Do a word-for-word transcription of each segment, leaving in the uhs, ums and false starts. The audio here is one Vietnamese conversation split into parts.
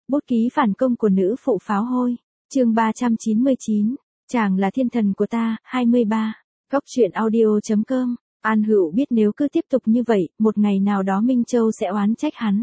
Bút ký phản công của nữ phụ pháo hôi. Chương ba trăm chín mươi chín. Chàng là thiên thần của ta. hai mươi ba. Góc truyện audio chấm com. An Hữu biết nếu cứ tiếp tục như vậy, một ngày nào đó Minh Châu sẽ oán trách hắn.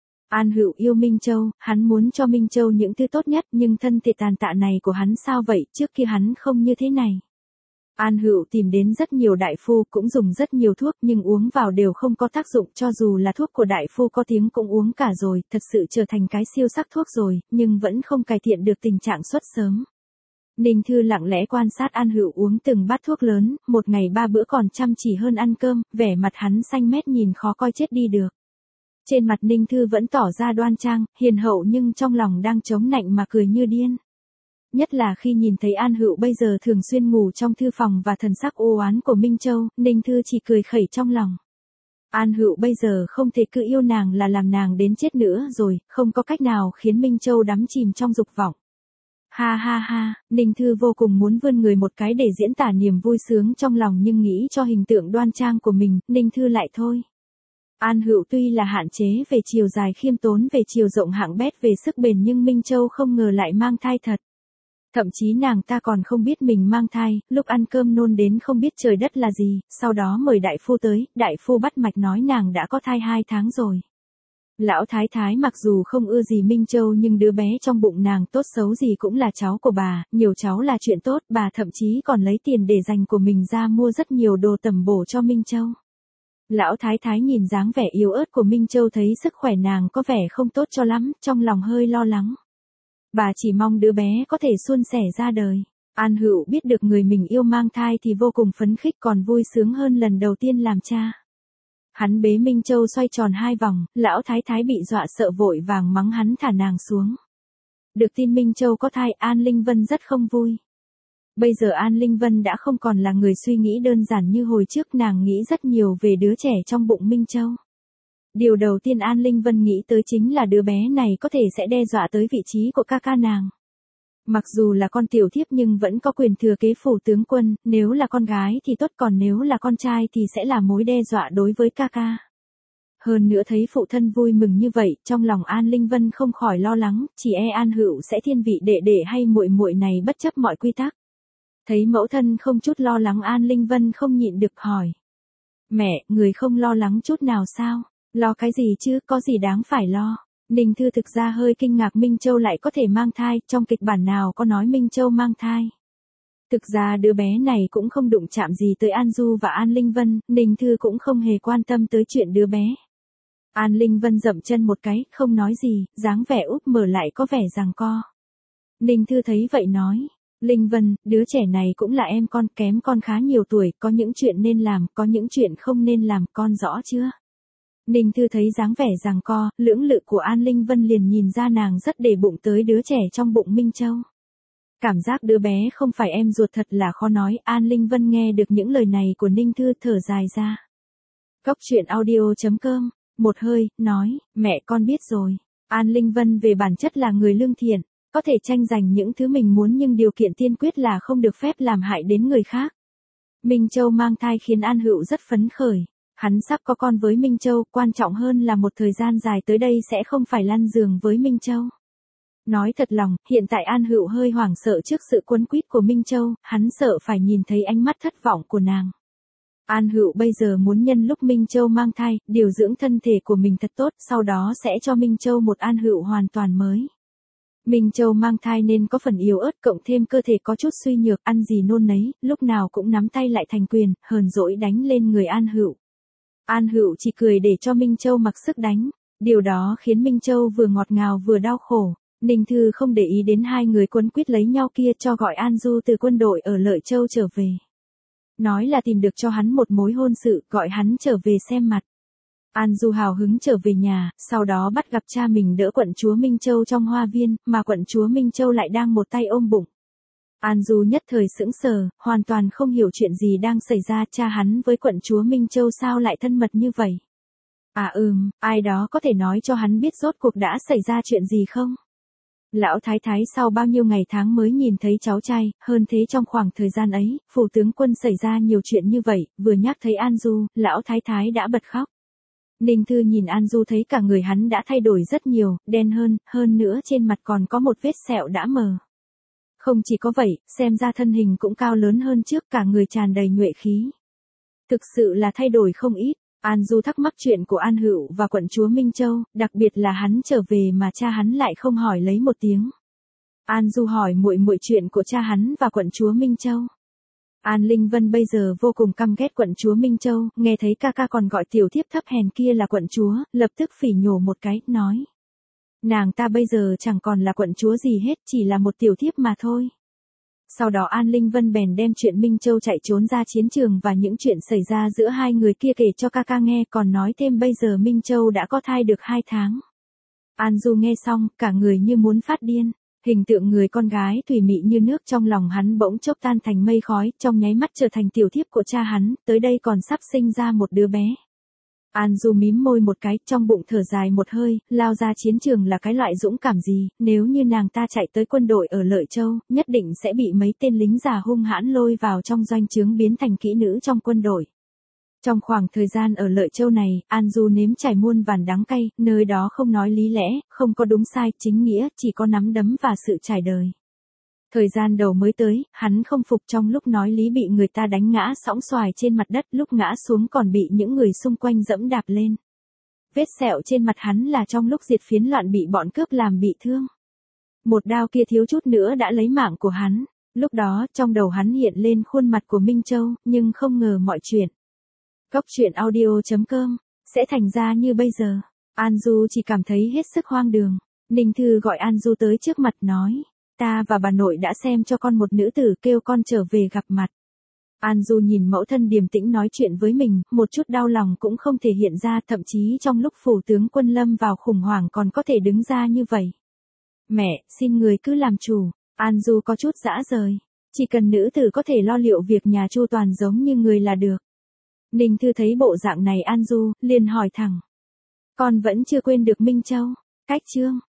An Hữu yêu Minh Châu, hắn muốn cho Minh Châu những thứ tốt nhất, nhưng thân thể tàn tạ này của hắn sao vậy, trước kia hắn không như thế này. An Hữu tìm đến rất nhiều đại phu, cũng dùng rất nhiều thuốc nhưng uống vào đều không có tác dụng, cho dù là thuốc của đại phu có tiếng cũng uống cả rồi, thật sự trở thành cái siêu sắc thuốc rồi, nhưng vẫn không cải thiện được tình trạng xuất sớm. Ninh Thư lặng lẽ quan sát An Hữu uống từng bát thuốc lớn, một ngày ba bữa còn chăm chỉ hơn ăn cơm, vẻ mặt hắn xanh mét nhìn khó coi chết đi được. Trên mặt Ninh Thư vẫn tỏ ra đoan trang, hiền hậu nhưng trong lòng đang chống nạnh mà cười như điên. Nhất là khi nhìn thấy An Hữu bây giờ thường xuyên ngủ trong thư phòng và thần sắc ô oán của Minh Châu, Ninh Thư chỉ cười khẩy trong lòng. An Hữu bây giờ không thể cứ yêu nàng là làm nàng đến chết nữa rồi, không có cách nào khiến Minh Châu đắm chìm trong dục vọng. Ha ha ha, Ninh Thư vô cùng muốn vươn người một cái để diễn tả niềm vui sướng trong lòng nhưng nghĩ cho hình tượng đoan trang của mình, Ninh Thư lại thôi. An Hữu tuy là hạn chế về chiều dài khiêm tốn về chiều rộng hạng bét về sức bền nhưng Minh Châu không ngờ lại mang thai thật. Thậm chí nàng ta còn không biết mình mang thai, lúc ăn cơm nôn đến không biết trời đất là gì, sau đó mời đại phu tới, đại phu bắt mạch nói nàng đã có thai hai tháng rồi. Lão thái thái mặc dù không ưa gì Minh Châu nhưng đứa bé trong bụng nàng tốt xấu gì cũng là cháu của bà, nhiều cháu là chuyện tốt, bà thậm chí còn lấy tiền để dành của mình ra mua rất nhiều đồ tẩm bổ cho Minh Châu. Lão thái thái nhìn dáng vẻ yếu ớt của Minh Châu thấy sức khỏe nàng có vẻ không tốt cho lắm, trong lòng hơi lo lắng. Bà chỉ mong đứa bé có thể suôn sẻ ra đời. An Hữu biết được người mình yêu mang thai thì vô cùng phấn khích còn vui sướng hơn lần đầu tiên làm cha. Hắn bế Minh Châu xoay tròn hai vòng, lão thái thái bị dọa sợ vội vàng mắng hắn thả nàng xuống. Được tin Minh Châu có thai, An Linh Vân rất không vui. Bây giờ An Linh Vân đã không còn là người suy nghĩ đơn giản như hồi trước, nàng nghĩ rất nhiều về đứa trẻ trong bụng Minh Châu. Điều đầu tiên An Linh Vân nghĩ tới chính là đứa bé này có thể sẽ đe dọa tới vị trí của ca ca nàng. Mặc dù là con tiểu thiếp nhưng vẫn có quyền thừa kế phủ tướng quân, nếu là con gái thì tốt còn nếu là con trai thì sẽ là mối đe dọa đối với ca ca. Hơn nữa thấy phụ thân vui mừng như vậy, trong lòng An Linh Vân không khỏi lo lắng, chỉ e An Hữu sẽ thiên vị đệ đệ hay muội muội này bất chấp mọi quy tắc. Thấy mẫu thân không chút lo lắng An Linh Vân không nhịn được hỏi. Mẹ, người không lo lắng chút nào sao? Lo cái gì chứ, có gì đáng phải lo. Ninh Thư thực ra hơi kinh ngạc Minh Châu lại có thể mang thai, trong kịch bản nào có nói Minh Châu mang thai. Thực ra đứa bé này cũng không đụng chạm gì tới An Du và An Linh Vân, Ninh Thư cũng không hề quan tâm tới chuyện đứa bé. An Linh Vân dậm chân một cái, không nói gì, dáng vẻ úp mở lại có vẻ giằng co. Ninh Thư thấy vậy nói. Linh Vân, đứa trẻ này cũng là em con, kém con khá nhiều tuổi, có những chuyện nên làm, có những chuyện không nên làm, con rõ chưa? Ninh Thư thấy dáng vẻ giằng co, lưỡng lự của An Linh Vân liền nhìn ra nàng rất để bụng tới đứa trẻ trong bụng Minh Châu. Cảm giác đứa bé không phải em ruột thật là khó nói, An Linh Vân nghe được những lời này của Ninh Thư thở dài ra. Góc truyện audio chấm com, một hơi, nói, mẹ con biết rồi. An Linh Vân về bản chất là người lương thiện, có thể tranh giành những thứ mình muốn nhưng điều kiện tiên quyết là không được phép làm hại đến người khác. Minh Châu mang thai khiến An Hữu rất phấn khởi. Hắn sắp có con với Minh Châu, quan trọng hơn là một thời gian dài tới đây sẽ không phải lăn giường với Minh Châu. Nói thật lòng, hiện tại An Hữu hơi hoảng sợ trước sự quấn quýt của Minh Châu, hắn sợ phải nhìn thấy ánh mắt thất vọng của nàng. An Hữu bây giờ muốn nhân lúc Minh Châu mang thai, điều dưỡng thân thể của mình thật tốt, sau đó sẽ cho Minh Châu một An Hữu hoàn toàn mới. Minh Châu mang thai nên có phần yếu ớt cộng thêm cơ thể có chút suy nhược, ăn gì nôn nấy, lúc nào cũng nắm tay lại thành quyền, hờn dỗi đánh lên người An Hữu. An Hữu chỉ cười để cho Minh Châu mặc sức đánh, điều đó khiến Minh Châu vừa ngọt ngào vừa đau khổ. Ninh Thư không để ý đến hai người quấn quýt lấy nhau kia, cho gọi An Du từ quân đội ở Lợi Châu trở về. Nói là tìm được cho hắn một mối hôn sự, gọi hắn trở về xem mặt. An Du hào hứng trở về nhà, sau đó bắt gặp cha mình đỡ quận chúa Minh Châu trong hoa viên, mà quận chúa Minh Châu lại đang một tay ôm bụng. An Du nhất thời sững sờ, hoàn toàn không hiểu chuyện gì đang xảy ra, cha hắn với quận chúa Minh Châu sao lại thân mật như vậy. À ừm, ai đó có thể nói cho hắn biết rốt cuộc đã xảy ra chuyện gì không? Lão thái thái sau bao nhiêu ngày tháng mới nhìn thấy cháu trai, hơn thế trong khoảng thời gian ấy, phủ tướng quân xảy ra nhiều chuyện như vậy, vừa nhắc thấy An Du, lão thái thái đã bật khóc. Ninh Thư nhìn An Du thấy cả người hắn đã thay đổi rất nhiều, đen hơn, hơn nữa trên mặt còn có một vết sẹo đã mờ. Không chỉ có vậy, xem ra thân hình cũng cao lớn hơn trước, cả người tràn đầy nhuệ khí. Thực sự là thay đổi không ít. An Du thắc mắc chuyện của An Hữu và quận chúa Minh Châu, đặc biệt là hắn trở về mà cha hắn lại không hỏi lấy một tiếng. An Du hỏi muội muội chuyện của cha hắn và quận chúa Minh Châu. An Linh Vân bây giờ vô cùng căm ghét quận chúa Minh Châu, nghe thấy ca ca còn gọi tiểu thiếp thấp hèn kia là quận chúa, lập tức phỉ nhổ một cái, nói. Nàng ta bây giờ chẳng còn là quận chúa gì hết, chỉ là một tiểu thiếp mà thôi. Sau đó An Linh Vân bèn đem chuyện Minh Châu chạy trốn ra chiến trường và những chuyện xảy ra giữa hai người kia kể cho ca ca nghe, còn nói thêm bây giờ Minh Châu đã có thai được hai tháng. An Du nghe xong, cả người như muốn phát điên. Hình tượng người con gái thủy mị như nước trong lòng hắn bỗng chốc tan thành mây khói, trong nháy mắt trở thành tiểu thiếp của cha hắn, tới đây còn sắp sinh ra một đứa bé. An Du mím môi một cái, trong bụng thở dài một hơi, lao ra chiến trường là cái loại dũng cảm gì, nếu như nàng ta chạy tới quân đội ở Lợi Châu, nhất định sẽ bị mấy tên lính già hung hãn lôi vào trong doanh trướng biến thành kỹ nữ trong quân đội. Trong khoảng thời gian ở Lợi Châu này, An Du nếm trải muôn vàn đắng cay, nơi đó không nói lý lẽ, không có đúng sai, chính nghĩa, chỉ có nắm đấm và sự trải đời. Thời gian đầu mới tới, hắn không phục, trong lúc nói lý bị người ta đánh ngã sõng xoài trên mặt đất, lúc ngã xuống còn bị những người xung quanh dẫm đạp lên. Vết sẹo trên mặt hắn là trong lúc diệt phiến loạn bị bọn cướp làm bị thương. Một đao kia thiếu chút nữa đã lấy mạng của hắn. Lúc đó, trong đầu hắn hiện lên khuôn mặt của Minh Châu, nhưng không ngờ mọi chuyện. Góc truyện audio chấm com sẽ thành ra như bây giờ. An Du chỉ cảm thấy hết sức hoang đường. Ninh Thư gọi An Du tới trước mặt nói. Ta và bà nội đã xem cho con một nữ tử, kêu con trở về gặp mặt. An Du nhìn mẫu thân điềm tĩnh nói chuyện với mình, một chút đau lòng cũng không thể hiện ra, thậm chí trong lúc phủ tướng quân lâm vào khủng hoảng còn có thể đứng ra như vậy. Mẹ, xin người cứ làm chủ. An Du có chút dã rời. Chỉ cần nữ tử có thể lo liệu việc nhà chu toàn giống như người là được. Ninh Thư thấy bộ dạng này An Du, liền hỏi thẳng. Con vẫn chưa quên được Minh Châu. Cách chương.